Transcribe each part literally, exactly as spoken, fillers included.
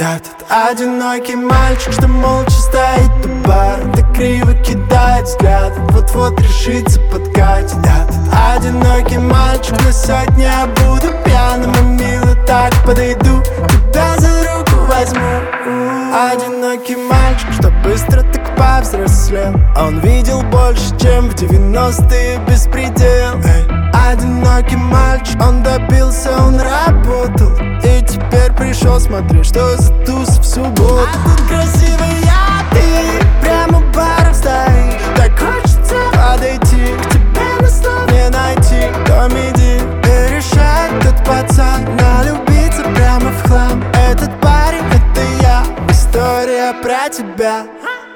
Этот одинокий мальчик, что молча стоит у бара, так криво кидает взгляд, вот-вот решится подкатить. Этот одинокий мальчик, на сотни я буду пьяным и мило так подойду, тебя за руку возьму. Одинокий мальчик, что быстро так повзрослел, он видел больше, чем в девяностые беспредел. Эй. Одинокий мальчик, он добился, он работал, и теперь пришел, смотри, что за туз в субботу. А тут красивая ты, прямо баром стоишь, так хочется подойти к тебе, но слов не найти. Комедии и решает тот пацан налюбиться прямо в хлам. Этот парень, это я, история про тебя.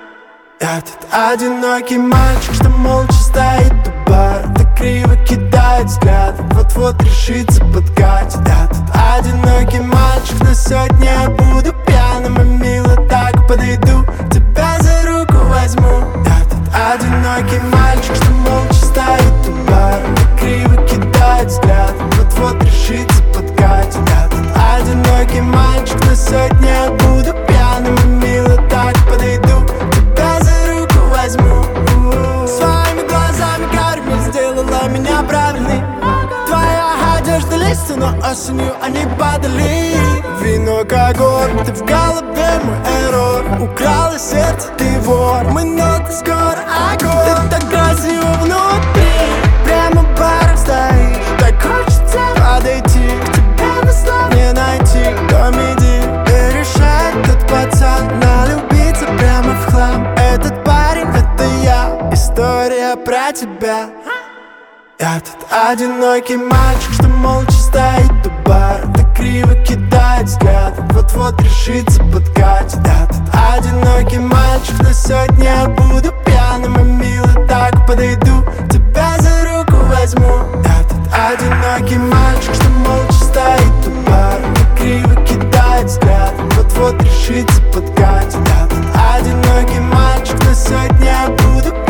Этот одинокий мальчик, что молча стоит у бара, так криво кидает взгляд, вот-вот решится подкатить. Этот одинокий мальчик, на сотни я буду пьяным и мило так подойду, тебя за руку возьму. Этот одинокий мальчик, что молча стоит у бара, так криво кидает взгляд, вот-вот решится подкатить. Этот одинокий мальчик, на сотни я буду пьяным и мило так подойду, тебя за руку возьму. Своими глазами карими сделала меня правильной. Твоя одежда листья, но осенью они падали. Вино, огонь, ты в голове мой эррор. Украла сердце, ты вор, мы ноты скоро огонь. Ты так красиво внутри, прямо баром стоишь, так хочется подойти к тебе, но слов не найти. Комедии и решает тот пацан налюбиться прямо в хлам. Этот парень, это я, история про тебя. Этот одинокий мальчик, что молча стоит у бара, так криво кидает взгляд, вот-вот решится подкатить. Этот одинокий мальчик, на сотни я буду пьяным и мило так подойду, тебя за руку возьму. Этот одинокий мальчик, что молча стоит у бара, так криво кидает взгляд, вот-вот решится подкатить. Этот одинокий мальчик, на сотни я буду